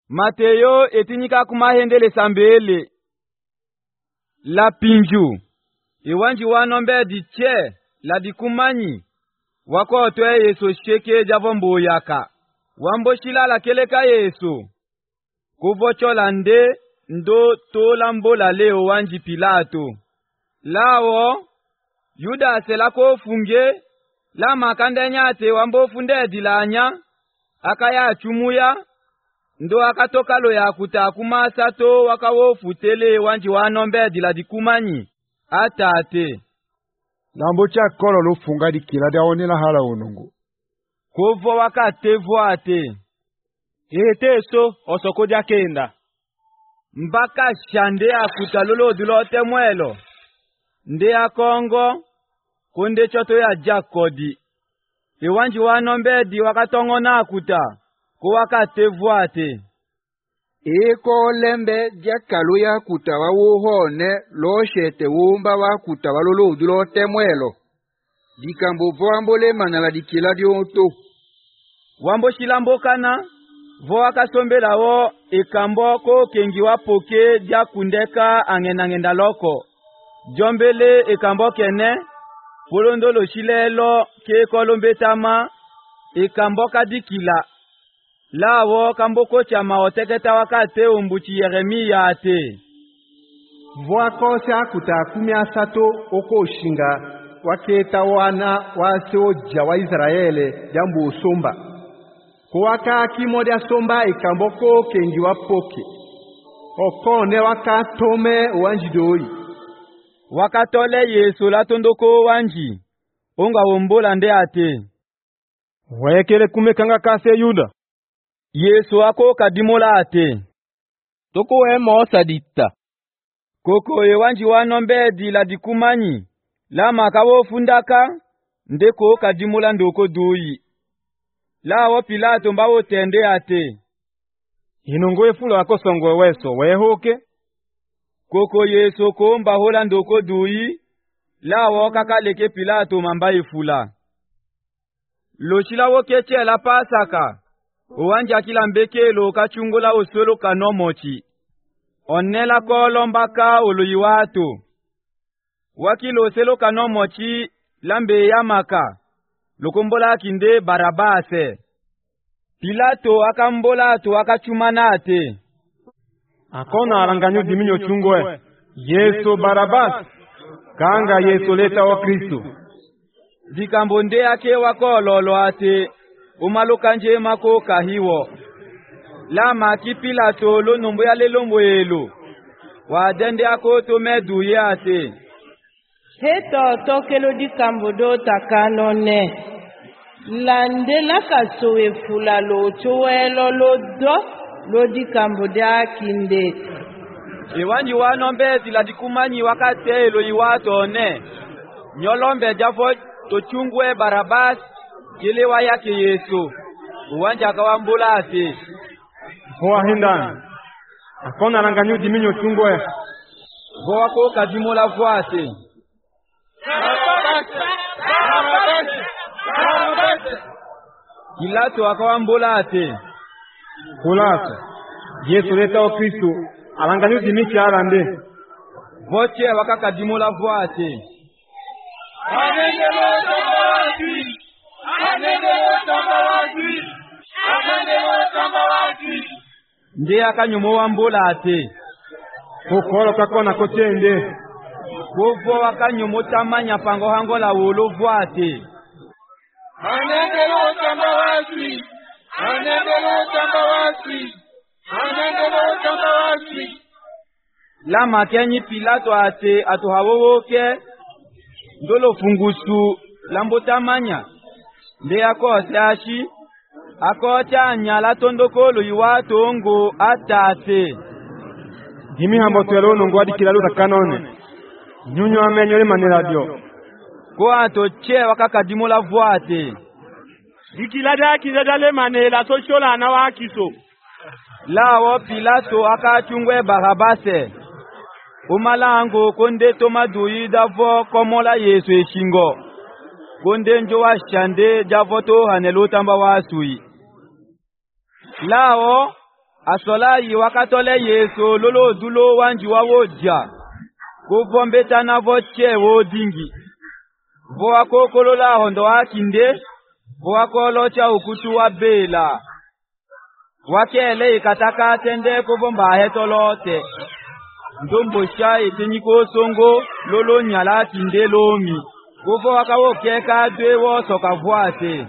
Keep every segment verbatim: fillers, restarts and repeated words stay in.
Mateyo etinyika kumahendele sambele. La pinju. Iwanji wanombe di che la di kumanyi. Wako otwe Yesu sheke javombo yaka. Wambo shila la keleka Yesu. Kuvocho lande ndo to lambo la leo wanji Pilato. Lao Yuda selako funge la makande nyate wambo funde dilanya akaya chumuya ndo akatoka lo ya kutakuma sato wakawo futele wanji wanombe dila dikumanyi atate lambo cha kolo lo funga dikila dia onela hala unungu kovo wakatevo ate eteso osoko dia kenda mbaka shande akutalolo dulote mwelo nde akongo kunde choto ya jakodi iwanji wanombe di wakatongona akuta ko wakatevo ate eko lembe jakalu ya kutawa wuhone lo shete wumba wa kutawa lolo dulo temwelo dikambo voambole manala dikila dionto wambo shilambo kana vo akasombela wo ikambo ko kengi wapoke dia kundeka angenangenda loko jombele ikambo kene polondo lo shilelo ke kolombetama ikambo kadikila lawo kamboko chama oteketa wakate umbuchi Yeremia ate Vwako sa kutakumia sato oko shinga waketa wana wase oja wa Israele jambo usomba kuwaka kimodia somba ikamboko kengi wapoke okone wakatome wanjidoi wakatole Yesu latondoko wanji onga wombola nde ate wekele kumekanga kase Yuda Yesu ako kadimola ate toko we mosa ditta koko ewanji wanombe di la dikumanyi la makawo fundaka ndeko kadimola ndoko doi la wo Pilato mbawo tende ate inongo efulo akosongo weso wehoke koko Yesu ko mbahola ndoko doi la wo kakaleke Pilato mamba ifula lochila wo keche la pasaka uwanja kila mbekelo kachungola osolo kanomochi onela kolombaka oloyiwato wakilo oselo kanomochi lambe yamaka lokombola kinde Barabase Pilato akambola to akachumana ate akona aranganyo diminyo chungwe Yesu Barabas kanga Yesu leta wa Kristo dikambonde yake wakololo ate umaloka njema ko kahiwo lama ki Pilato lo nombo ya lelombo elo wadende akoto medu yate heto tokelo dikambodo takanone landela kasowe fula lo chowelo lo do lo dikamboda kinde ewanji wanombe dila dikumanyi wakate elo iwato ne nyolombe jafo to chungwe Barabas kilewa yake Yesu uwanja akawambula ate hoa hindan akona aranganyo diminyo chungwe hoa ko kadimola voate Pilato akawambula ate Pilato Yesu leta wa Kristo aranganyo dimichi arande voche wakakadimola voate Anendelo tambawaki Anendelo tambawaki Anendelo tambawaki nde akanyomo wambola ate kokolo kakona kotende Wovo wakanyomo tamanya pango hangola wolo voate Anendelo tambawaki Anendelo tambawaki Anendelo tambawaki lama kenyi Pilato ate atohawowoke ndolo fungusu lambo tamanya nde akose ashi akocha anyala tondokolo iwato ngo atate dimi hambo twelo nongo adikila luta kanone nyunyo amenyo le maniradio ko ato che wakakadimola voate dikila daki dale manela so shola na wakiso lawo Pilato akachungwe Barabase umalango konde tomadui davo komola Yesu eshingo konde njo wa shande javo to hanelo tamba wasui lao asolayi wakatole Yesu lolo dulo wanji wawoja kuvombetana voche wodingi voakokolola hondo akinde voakolocha ukutu wa bela wakele ikataka tende kuvomba hetolote ndombosha itinyiko songo lolo nyala kinde lomi kuvo wakawokeka dwe wosoka vuate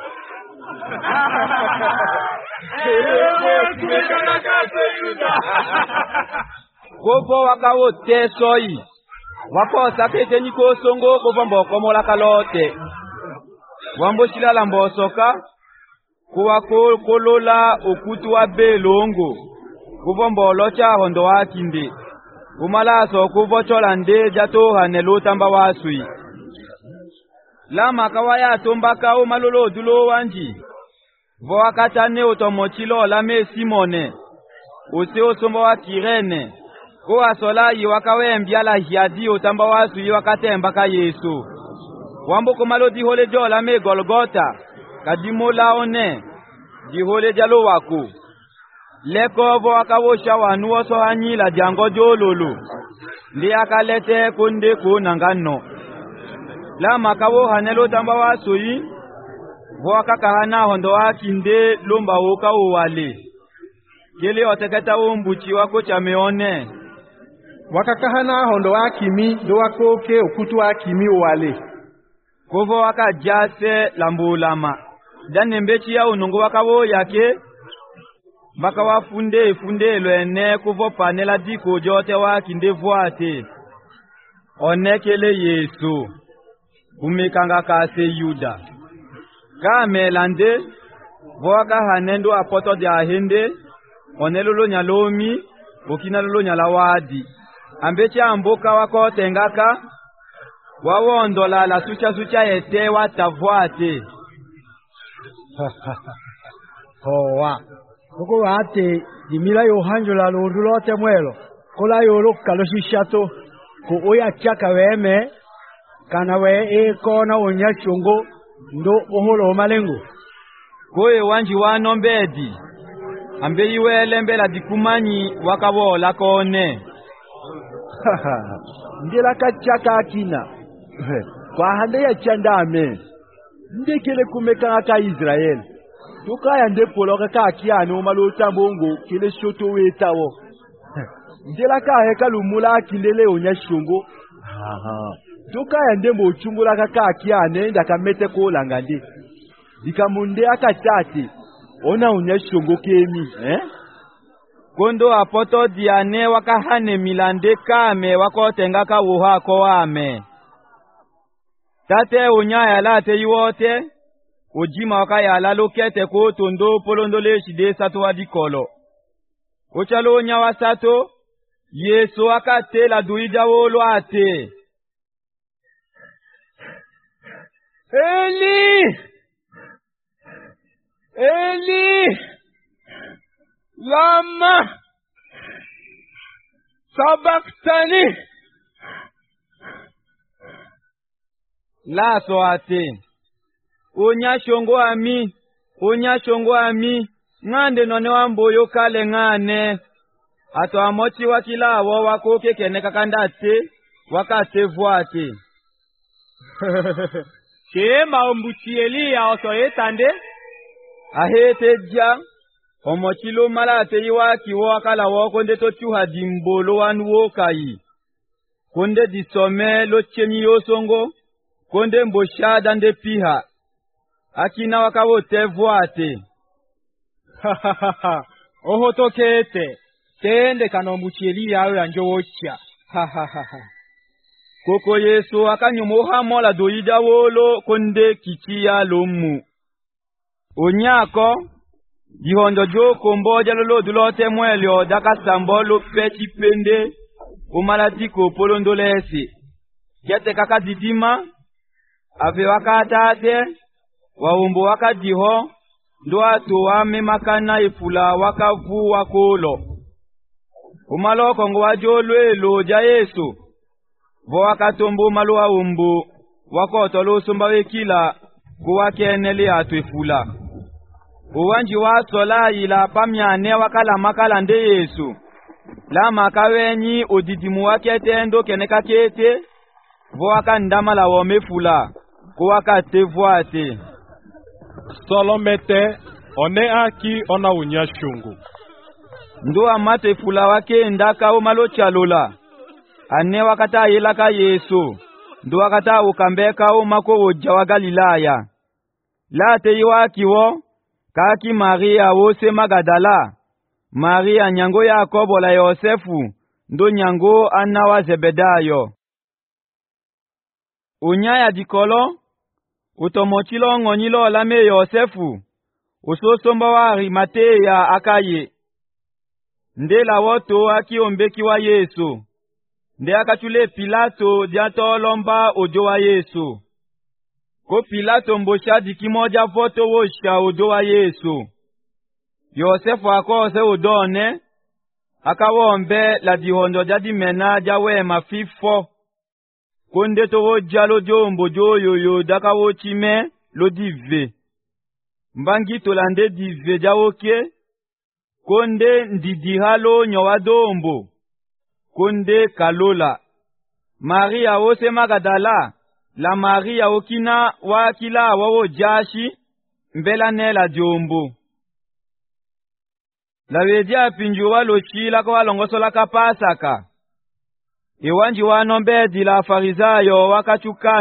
kuvo wakawote soyi wakosa ketenyiko songo kuvomba komola kalote wamboshilala mbosoka kuwakolola ukutu wa belongo kuvomba olocha hondo wakinde kumalaso kuvochola nde jatohane lutamba wasui lama kawaya tombaka umalolo dulo wanji vo wakatane utomochilo lame Simone usi usumba wa Kirene kuwa solayi wakawembya la hiadi utamba wasui wakatembaka Yesu wambo kumalo dihole jo lame Golgota kadimo laone dihole jalo waku leko vo wakawosha wanu woso hanyila jango jololo ndi akalete kunde kunangano lama kawo hanelo tamba wasui vo wakakahana hondo wakinde lumba woka uwale kele oteketa umbuchi wako chameone wakakahana hondo wakimi do wakoke ukutu wakimi uwale kuvo wakajase lambulama dane mbechi ya unungu wakawo yake baka wafunde funde lwene kuvo panela diko jote wakinde vuate onekele Yesu umikanga kase Yuda kamelande voka hanendo apoto dia hende onelolo nyalomi okina lolo nyalawadi ambechi amboka wako tengaka wawondola la sucha sucha ete watavuate hoa koko wate dimila yohanjola lodulote mwelo kola yolo kaloshishato ko oya chaka weme kana we e kona onya chungo ndo oholo malengo koe wanji wano mbedi ambe iwele mbela dikumanyi wakabola kone ndela kachaka akina kwa hande ya chandame ndekele kumeka aka Israel tukaya ndepoloka ka akiano malota mbongo kile shoto wetawo ndela ka heka lumula akindele onya shungo aha tukaya ndembo chungula ka akiane ndakamete ko langande dikamunde akatate ona onya shungo kemi eh kondo apoto diane wakahane milande kame wakotenga ka wuhako wame tate unyaya late yuote ujima wakaya lalokete ko tondo polondole shide sato wadikolo ochalo nya wasato Yesu akate la duida wolo ate Eli Eli lama sabachthani la soate unya shongo ami unya shongo ami ngande none wamboyo kale ngane ato amochi wakilawo wakoke kene kakandate wakate vuate Chema umbuchi Elia oso etande ahete ja omochilo malate iwaki wakala wokonde tochuha dimbolo wanu wokai konde disome lo chenyi yosongo konde mboshada nde piha akina wakawote vuate oho tokete tende kanombuchi Elia awe anjowocha koko Yesu akanyumuha mola doida wolo konde kichia lomu onyako dihondo joko mboja lolo dulote mwelio daka sambolo pechi pende umalatiko polondolesi kete kaka didima ave wakatate waumbo wakadiho ndo atu wame makana ifula wakavu wakolo umaloko ngwajolwelo ja Yesu vo wakatombo malu waumbo wakotolo sumba wekila kuwakenele atu ifula uwanji wa sola ila pamyane wakala makala nde Yesu la makawenyi odidimu wakete ndo keneka kete vo waka ndama la womefula ko waka tevoate solomete one aki ona unya shungu ndo amate fula wake ndaka o malo chalola ane wakata yelaka Yesu ndo wakata ukambeka o mako oja wa Galilaya la te yiwakiwo kaki Maria wose Magadala Maria nyango Yakobo la Yosefu ndo nyango Anna wa Zebedayo unyaya dikolo utomochilo ngonyilo lame Yosefu usosomba wa Arimatea akaye nde la woto aki ombeki wa Yesu nde akachule Pilato diatolomba ojo wa Yesu ko Pilato mbosha dikimoja voto wosha ojo wa Yesu Yosefu akose udone akawombe la dihondo jadi mena jawe mafifo konde to wojalo jombo joyo yo daka wochime lo dive mbangi tolande dive jawoke konde ndidi halo nyowa dombo konde kalola Maria wose Magadala la Maria okina wakila wawo jashi mbela nela jombo la wedia pinju walo chila kwa longosola kapasaka iwanji wanombe di la Farisayo wakachuka